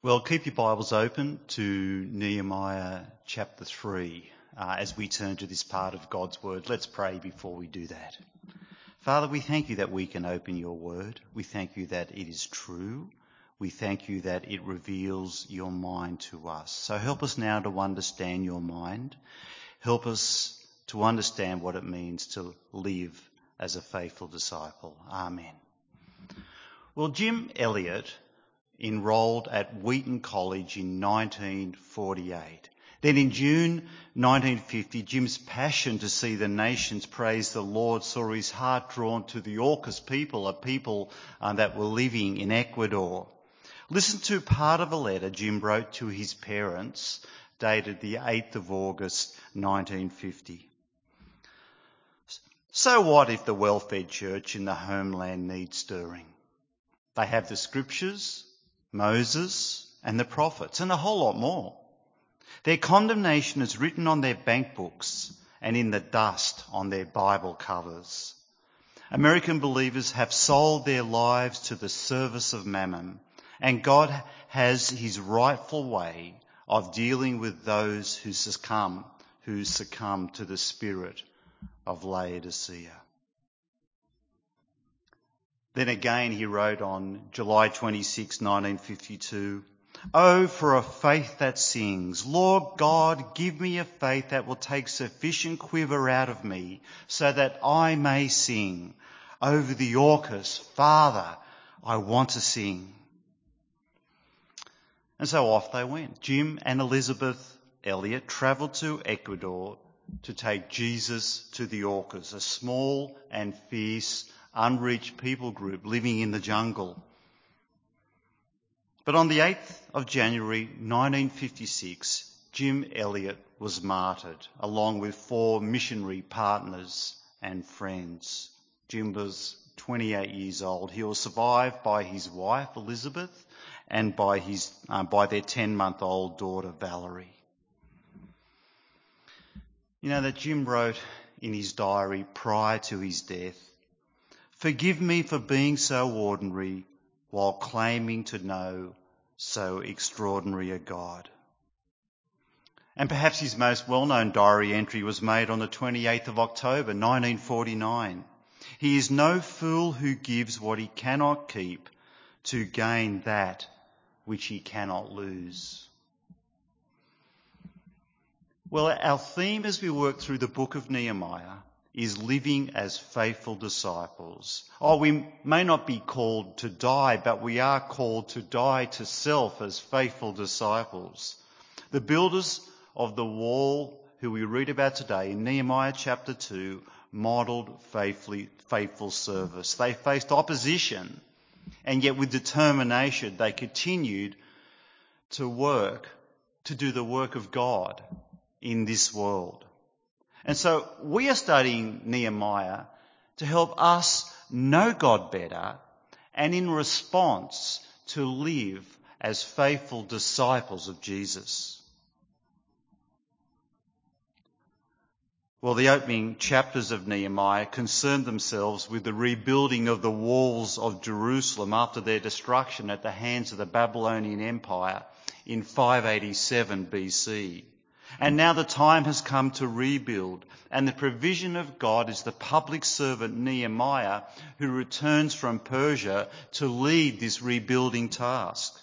Well, keep your Bibles open to Nehemiah chapter 3 as we turn to this part of God's Word. Let's pray before we do that. Father, we thank you that we can open your Word. We thank you that it is true. We thank you that it reveals your mind to us. So help us now to understand your mind. Help us to understand what it means to live as a faithful disciple. Amen. Well, Jim Elliot enrolled at Wheaton College in 1948. Then in June 1950, Jim's passion to see the nations praise the Lord saw his heart drawn to the Aucas people, a people that were living in Ecuador. Listen to part of a letter Jim wrote to his parents, dated the 8th of August 1950. So what if the well-fed church in the homeland needs stirring? They have the scriptures, Moses and the prophets, and a whole lot more. Their condemnation is written on their bank books and in the dust on their Bible covers. American believers have sold their lives to the service of mammon, and God has his rightful way of dealing with those who succumb to the spirit of Laodicea. Then again he wrote on July 26, 1952, "Oh, for a faith that sings. Lord God, give me a faith that will take sufficient quiver out of me so that I may sing. Over the Aucas, Father, I want to sing." And so off they went. Jim and Elizabeth Elliot travelled to Ecuador to take Jesus to the Aucas, a small and fierce, unreached people group living in the jungle. But on the 8th of January 1956, Jim Elliot was martyred, along with 4 missionary partners and friends. Jim was 28 years old. He was survived by his wife, Elizabeth, and by their 10-month-old daughter, Valerie. You know that Jim wrote in his diary prior to his death, "Forgive me for being so ordinary while claiming to know so extraordinary a God." And perhaps his most well-known diary entry was made on the 28th of October 1949. "He is no fool who gives what he cannot keep to gain that which he cannot lose." Well, our theme as we work through the book of Nehemiah is living as faithful disciples. We may not be called to die, but we are called to die to self as faithful disciples. The builders of the wall who we read about today in Nehemiah chapter 2 modelled faithful service. They faced opposition, and yet with determination they continued to do the work of God in this world. And so we are studying Nehemiah to help us know God better and in response to live as faithful disciples of Jesus. Well, the opening chapters of Nehemiah concern themselves with the rebuilding of the walls of Jerusalem after their destruction at the hands of the Babylonian Empire in 587 BC. And now the time has come to rebuild, and the provision of God is the public servant Nehemiah who returns from Persia to lead this rebuilding task.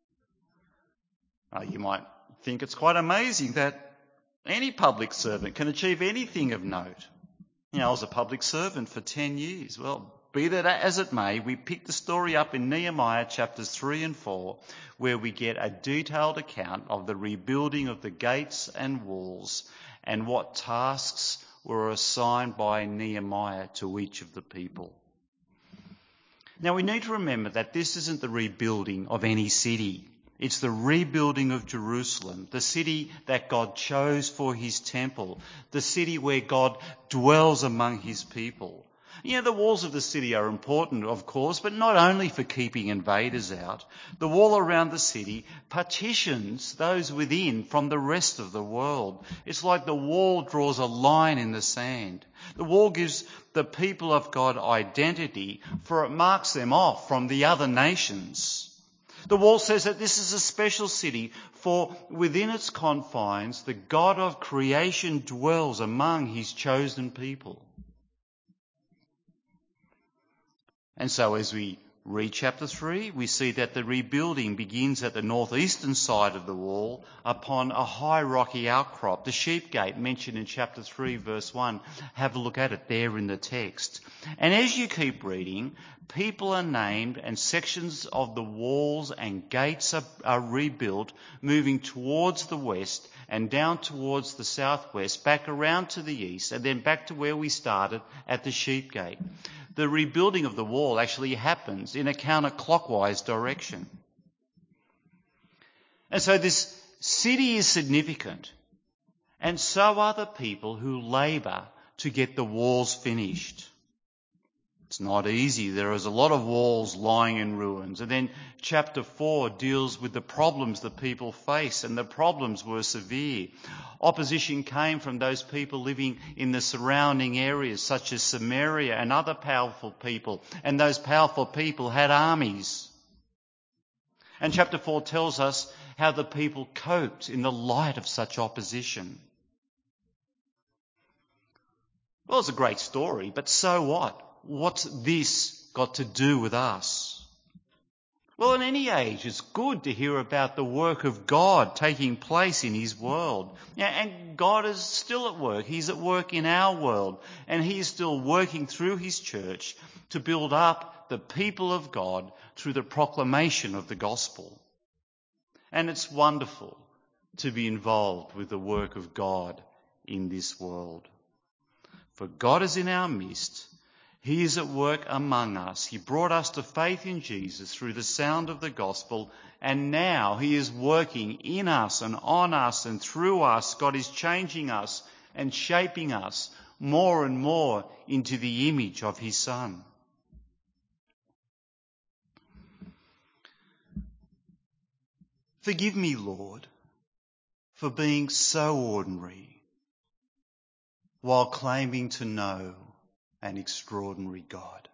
You might think it's quite amazing that any public servant can achieve anything of note. I was a public servant for 10 years. Well, be that as it may, we pick the story up in Nehemiah chapters 3 and 4, where we get a detailed account of the rebuilding of the gates and walls and what tasks were assigned by Nehemiah to each of the people. Now we need to remember that this isn't the rebuilding of any city. It's the rebuilding of Jerusalem, the city that God chose for his temple, the city where God dwells among his people. The walls of the city are important, of course, but not only for keeping invaders out. The wall around the city partitions those within from the rest of the world. It's like the wall draws a line in the sand. The wall gives the people of God identity, for it marks them off from the other nations. The wall says that this is a special city, for within its confines the God of creation dwells among his chosen people. And so as we read chapter 3, we see that the rebuilding begins at the northeastern side of the wall upon a high rocky outcrop, the sheep gate mentioned in chapter 3 verse 1. Have a look at it there in the text. And as you keep reading, people are named and sections of the walls and gates are rebuilt, moving towards the west and down towards the southwest, back around to the east, and then back to where we started at the sheep gate. The rebuilding of the wall actually happens in a counterclockwise direction. And so this city is significant, and so are the people who labour to get the walls finished. It's not easy. There is a lot of walls lying in ruins. And then chapter 4 deals with the problems that people face, and the problems were severe. Opposition came from those people living in the surrounding areas, such as Samaria and other powerful people, and those powerful people had armies. And chapter 4 tells us how the people coped in the light of such opposition. Well, it's a great story, but so what? What's this got to do with us? Well, in any age, it's good to hear about the work of God taking place in his world. Yeah, and God is still at work. He's at work in our world, and he is still working through his church to build up the people of God through the proclamation of the gospel. And it's wonderful to be involved with the work of God in this world. For God is in our midst. He is at work among us. He brought us to faith in Jesus through the sound of the gospel, and now he is working in us and on us and through us. God is changing us and shaping us more and more into the image of his Son. Forgive me, Lord, for being so ordinary while claiming to know an extraordinary God.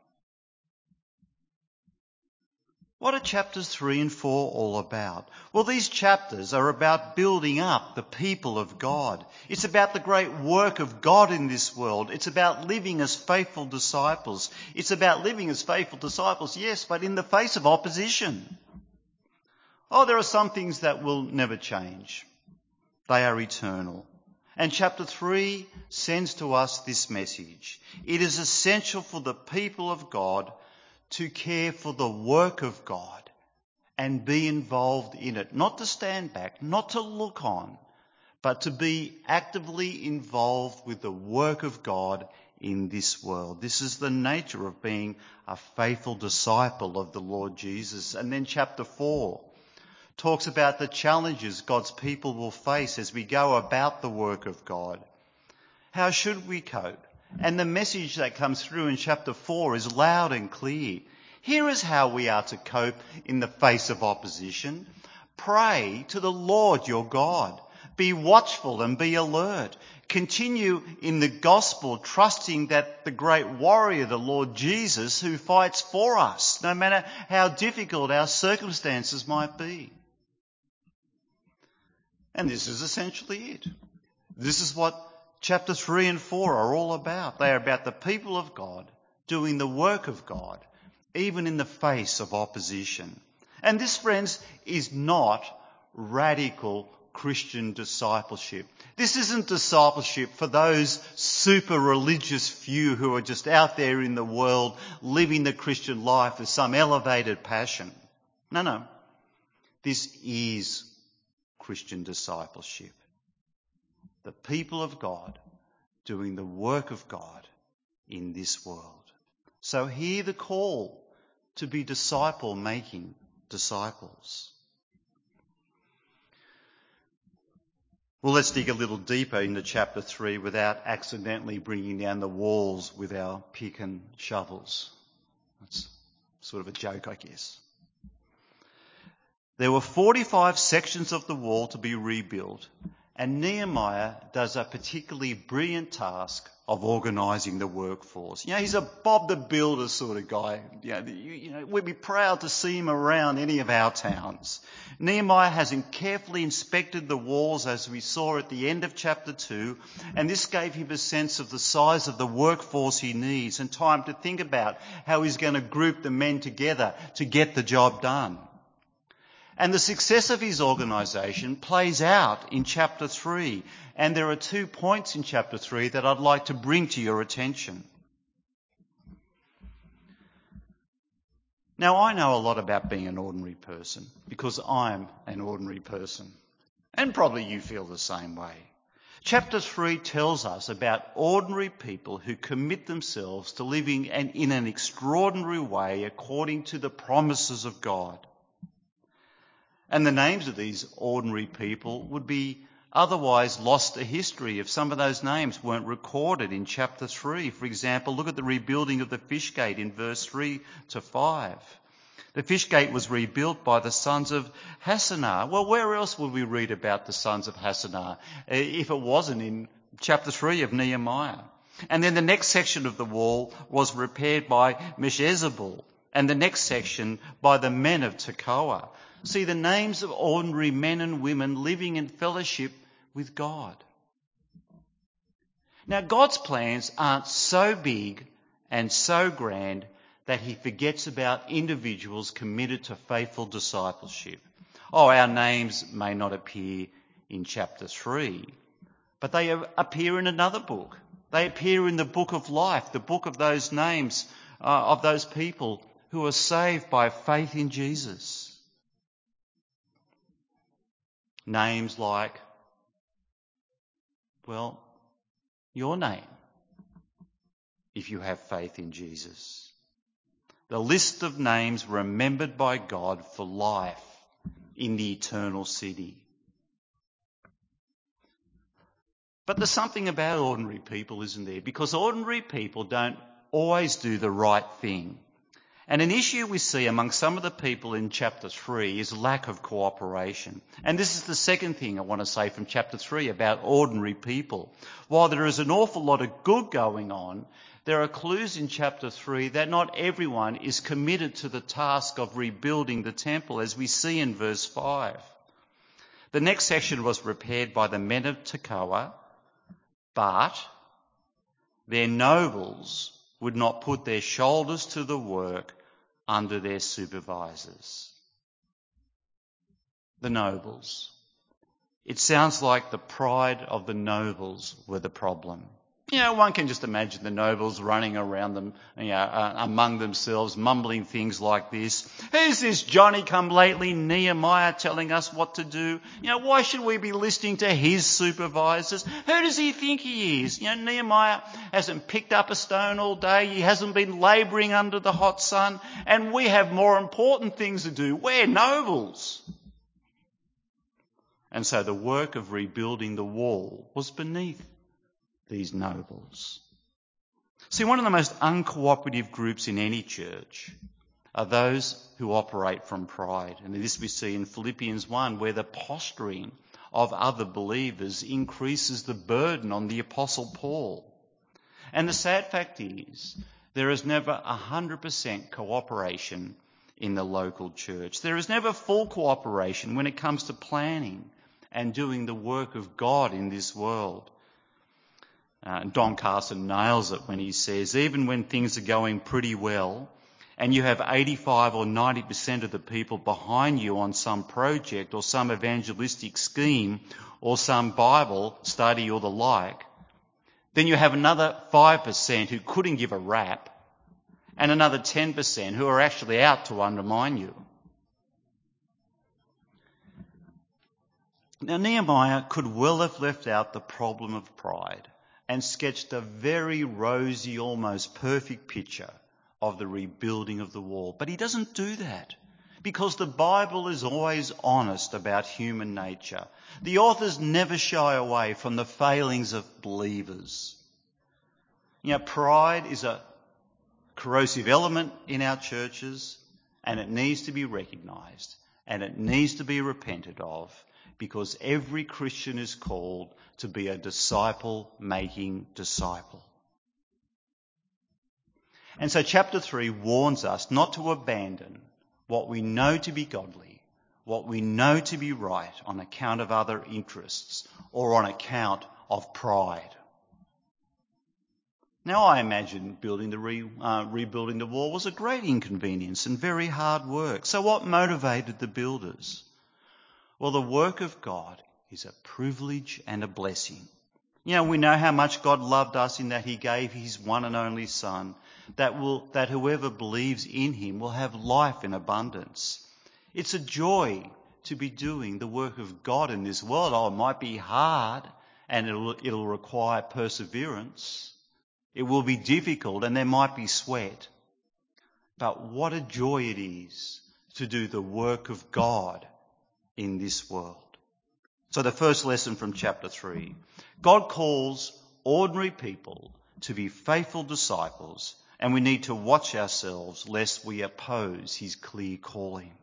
What are chapters 3 and 4 all about? Well, these chapters are about building up the people of God. It's about the great work of God in this world. It's about living as faithful disciples. It's about living as faithful disciples, yes, but in the face of opposition. Oh, there are some things that will never change. They are eternal. And chapter 3 sends to us this message. It is essential for the people of God to care for the work of God and be involved in it. Not to stand back, not to look on, but to be actively involved with the work of God in this world. This is the nature of being a faithful disciple of the Lord Jesus. And then chapter 4 talks about the challenges God's people will face as we go about the work of God. How should we cope? And the message that comes through in chapter 4 is loud and clear. Here is how we are to cope in the face of opposition. Pray to the Lord your God. Be watchful and be alert. Continue in the gospel, trusting that the great warrior, the Lord Jesus, who fights for us, no matter how difficult our circumstances might be. And this is essentially it. This is what chapter 3 and 4 are all about. They are about the people of God doing the work of God, even in the face of opposition. And this, friends, is not radical Christian discipleship. This isn't discipleship for those super religious few who are just out there in the world living the Christian life with some elevated passion. No. This is Christian discipleship. The people of God doing the work of God in this world. So hear the call to be disciple-making disciples. Well, let's dig a little deeper into chapter 3 without accidentally bringing down the walls with our pick and shovels. That's sort of a joke, I guess. There were 45 sections of the wall to be rebuilt, And Nehemiah does a particularly brilliant task of organising the workforce. He's a Bob the Builder sort of guy. We'd be proud to see him around any of our towns. Nehemiah has carefully inspected the walls, as we saw at the end of chapter 2, and this gave him a sense of the size of the workforce he needs and time to think about how he's going to group the men together to get the job done. And the success of his organisation plays out in chapter 3. And there are 2 points in chapter 3 that I'd like to bring to your attention. Now, I know a lot about being an ordinary person because I'm an ordinary person. And probably you feel the same way. Chapter 3 tells us about ordinary people who commit themselves to living in an extraordinary way according to the promises of God. And the names of these ordinary people would be otherwise lost to history if some of those names weren't recorded in chapter 3. For example, look at the rebuilding of the fish gate in verse 3 to 5. The fish gate was rebuilt by the sons of Hassenaah. Well, where else would we read about the sons of Hassenaah if it wasn't in chapter 3 of Nehemiah? And then the next section of the wall was repaired by Meshezabel, and the next section by the men of Tekoa. See, the names of ordinary men and women living in fellowship with God. Now, God's plans aren't so big and so grand that he forgets about individuals committed to faithful discipleship. Our names may not appear in chapter 3, but they appear in another book. They appear in the book of life, the book of those names of those people who are saved by faith in Jesus. Names like, your name, if you have faith in Jesus. The list of names remembered by God for life in the eternal city. But there's something about ordinary people, isn't there? Because ordinary people don't always do the right thing. And an issue we see among some of the people in chapter 3 is lack of cooperation. And this is the second thing I want to say from chapter 3 about ordinary people. While there is an awful lot of good going on, there are clues in chapter 3 that not everyone is committed to the task of rebuilding the temple, as we see in verse 5. The next section was repaired by the men of Tekoa, but their nobles would not put their shoulders to the work under their supervisors. The nobles. It sounds like the pride of the nobles were the problem. One can just imagine the nobles running around them, among themselves, mumbling things like this. Who's this Johnny-come-lately Nehemiah telling us what to do? Why should we be listening to his supervisors? Who does he think he is? Nehemiah hasn't picked up a stone all day. He hasn't been labouring under the hot sun. And we have more important things to do. We're nobles. And so the work of rebuilding the wall was beneath these nobles. See, one of the most uncooperative groups in any church are those who operate from pride. And this we see in Philippians 1, where the posturing of other believers increases the burden on the Apostle Paul. And the sad fact is, there is never 100% cooperation in the local church. There is never full cooperation when it comes to planning and doing the work of God in this world. Don Carson nails it when he says, even when things are going pretty well and you have 85 or 90% of the people behind you on some project or some evangelistic scheme or some Bible study or the like, then you have another 5% who couldn't give a rap and another 10% who are actually out to undermine you. Now, Nehemiah could well have left out the problem of pride and sketched a very rosy, almost perfect picture of the rebuilding of the wall. But he doesn't do that, because the Bible is always honest about human nature. The authors never shy away from the failings of believers. Pride is a corrosive element in our churches, and it needs to be recognised, and it needs to be repented of. because every Christian is called to be a disciple-making disciple. And so chapter 3 warns us not to abandon what we know to be godly, what we know to be right on account of other interests or on account of pride. Now I imagine rebuilding the wall was a great inconvenience and very hard work. So what motivated the builders? Well, the work of God is a privilege and a blessing. You know, we know how much God loved us in that he gave his one and only Son, that whoever believes in him will have life in abundance. It's a joy to be doing the work of God in this world. Oh, it might be hard and it'll require perseverance. It will be difficult and there might be sweat. But what a joy it is to do the work of God in this world. So the first lesson from chapter 3, God calls ordinary people to be faithful disciples, and we need to watch ourselves lest we oppose his clear calling.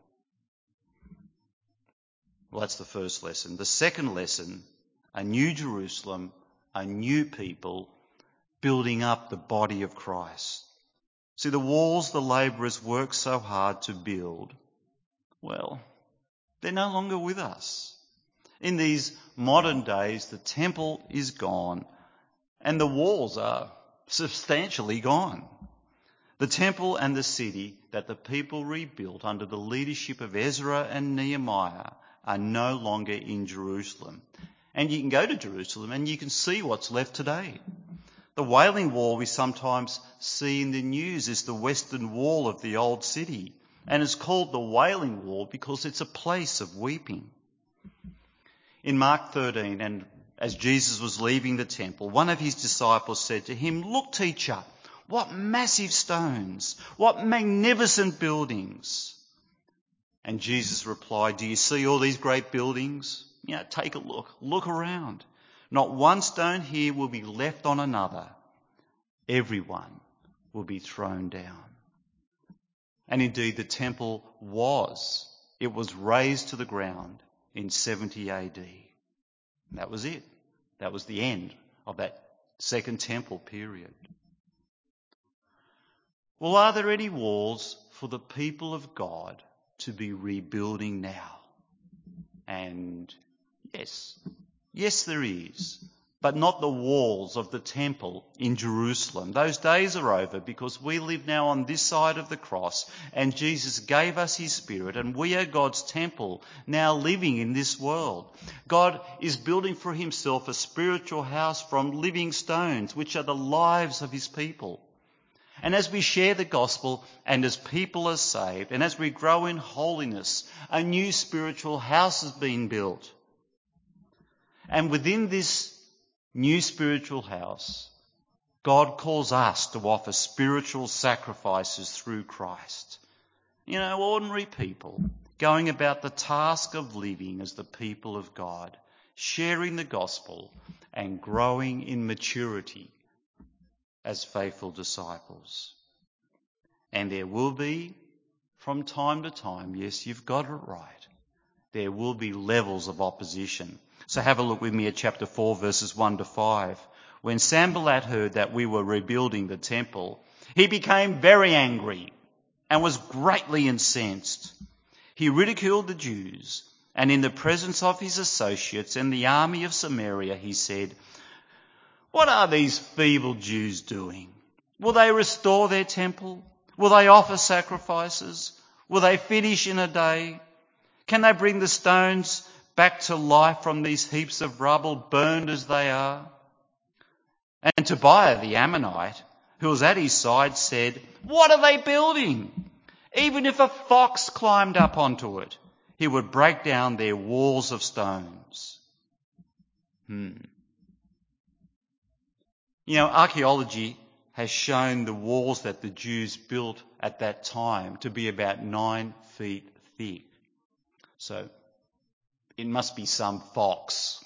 Well, that's the first lesson. The second lesson, a new Jerusalem, a new people, building up the body of Christ. See, the walls the labourers worked so hard to build, well, they're no longer with us. In these modern days, the temple is gone and the walls are substantially gone. The temple and the city that the people rebuilt under the leadership of Ezra and Nehemiah are no longer in Jerusalem. And you can go to Jerusalem and you can see what's left today. The Wailing Wall we sometimes see in the news is the western wall of the old city, and it's called the Wailing Wall because it's a place of weeping. In Mark 13, and as Jesus was leaving the temple, one of his disciples said to him, "Look, teacher, what massive stones, what magnificent buildings." And Jesus replied, "Do you see all these great buildings? Take a look around. Not one stone here will be left on another. Everyone will be thrown down." And indeed the temple was razed to the ground in 70 AD. And that was it. That was the end of that second temple period. Well, are there any walls for the people of God to be rebuilding now? And yes, there is. But not the walls of the temple in Jerusalem. Those days are over because we live now on this side of the cross and Jesus gave us his Spirit and we are God's temple now living in this world. God is building for himself a spiritual house from living stones, which are the lives of his people. And as we share the gospel and as people are saved and as we grow in holiness, a new spiritual house is being built. And within this new spiritual house, God calls us to offer spiritual sacrifices through Christ. Ordinary people going about the task of living as the people of God, sharing the gospel and growing in maturity as faithful disciples. And there will be, from time to time, yes, you've got it right, there will be levels of opposition. So have a look with me at chapter 4, verses 1 to 5. When Sanballat heard that we were rebuilding the temple, he became very angry and was greatly incensed. He ridiculed the Jews, and in the presence of his associates and the army of Samaria, he said, "What are these feeble Jews doing? Will they restore their temple? Will they offer sacrifices? Will they finish in a day? Can they bring the stones back to life from these heaps of rubble, burned as they are?" And Tobiah the Ammonite, who was at his side, said, "What are they building? Even if a fox climbed up onto it, he would break down their walls of stones." Archaeology has shown the walls that the Jews built at that time to be about 9 feet thick. So it must be some fox.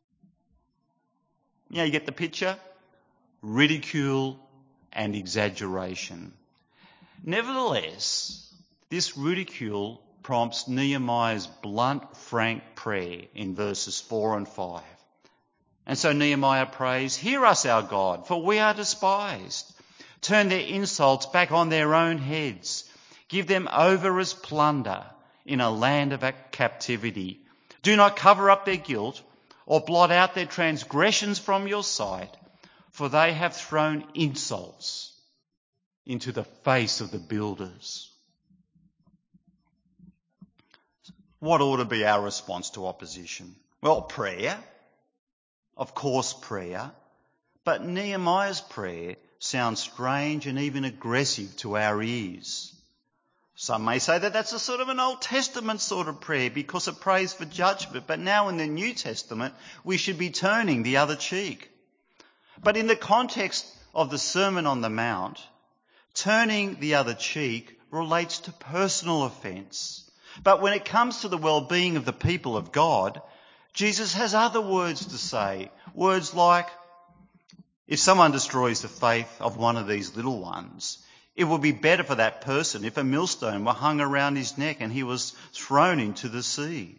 You get the picture? Ridicule and exaggeration. Nevertheless, this ridicule prompts Nehemiah's blunt, frank prayer in verses 4 and 5. And so Nehemiah prays, "Hear us, our God, for we are despised. Turn their insults back on their own heads. Give them over as plunder in a land of captivity. Do not cover up their guilt or blot out their transgressions from your sight, for they have thrown insults into the face of the builders." What ought to be our response to opposition? Well, prayer. Of course, prayer. But Nehemiah's prayer sounds strange and even aggressive to our ears. Some may say that that's a sort of an Old Testament sort of prayer because it prays for judgment. But now in the New Testament, we should be turning the other cheek. But in the context of the Sermon on the Mount, turning the other cheek relates to personal offence. But when it comes to the well-being of the people of God, Jesus has other words to say. Words like, if someone destroys the faith of one of these little ones, it would be better for that person if a millstone were hung around his neck and he was thrown into the sea.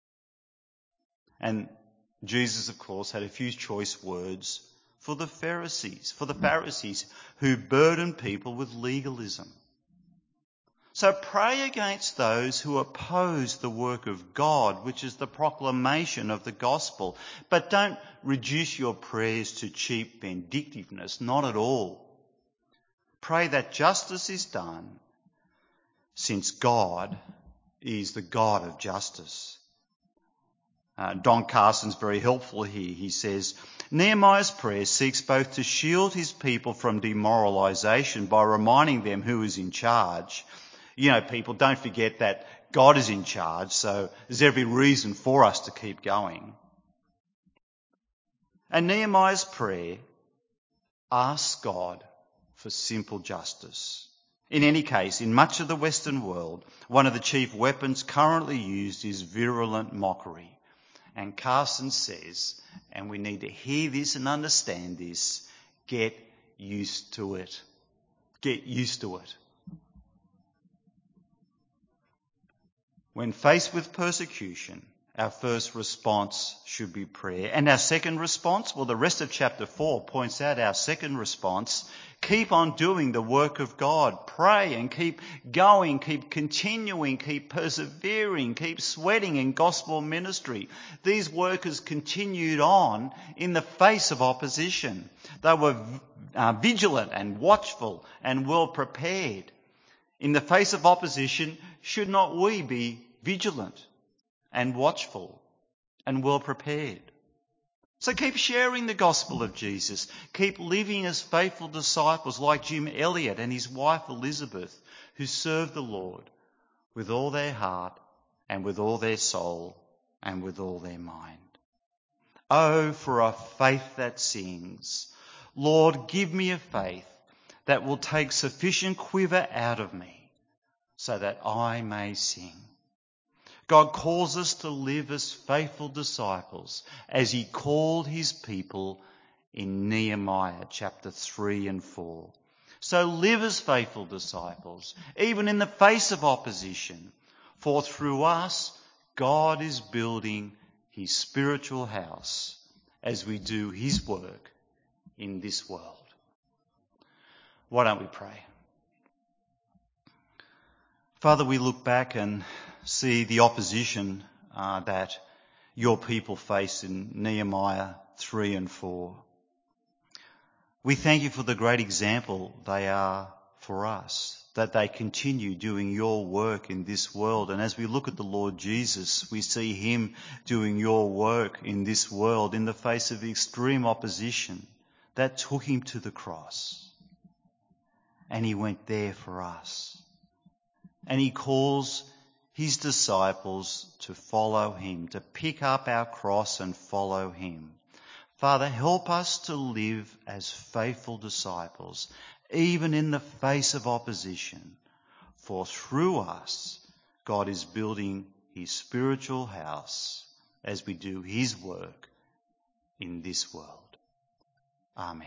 And Jesus, of course, had a few choice words for the Pharisees who burden people with legalism. So pray against those who oppose the work of God, which is the proclamation of the gospel. But don't reduce your prayers to cheap vindictiveness, not at all. Pray that justice is done, since God is the God of justice. Don Carson's very helpful here. He says, Nehemiah's prayer seeks both to shield his people from demoralisation by reminding them who is in charge. People, don't forget that God is in charge, so there's every reason for us to keep going. And Nehemiah's prayer asks God for simple justice. In any case, in much of the Western world, one of the chief weapons currently used is virulent mockery. And Carson says, and we need to hear this and understand this, get used to it. Get used to it. When faced with persecution, our first response should be prayer. And our second response, well, the rest of chapter 4 points out our second response. Keep on doing the work of God. Pray and keep going, keep continuing, keep persevering, keep sweating in gospel ministry. These workers continued on in the face of opposition. They were vigilant and watchful and well prepared. In the face of opposition, should not we be vigilant and watchful and well prepared? So keep sharing the gospel of Jesus. Keep living as faithful disciples like Jim Elliot and his wife Elizabeth, who served the Lord with all their heart and with all their soul and with all their mind. Oh, for a faith that sings. Lord, give me a faith that will take sufficient quiver out of me so that I may sing. God calls us to live as faithful disciples as he called his people in Nehemiah chapter 3 and 4. So live as faithful disciples, even in the face of opposition, for through us God is building his spiritual house as we do his work in this world. Why don't we pray? Father, we look back and see the opposition that your people face in Nehemiah 3 and 4. We thank you for the great example they are for us, that they continue doing your work in this world. And as we look at the Lord Jesus, we see him doing your work in this world in the face of extreme opposition that took him to the cross. And he went there for us. And he calls his disciples to follow him, to pick up our cross and follow him. Father, help us to live as faithful disciples, even in the face of opposition. For through us, God is building his spiritual house as we do his work in this world. Amen.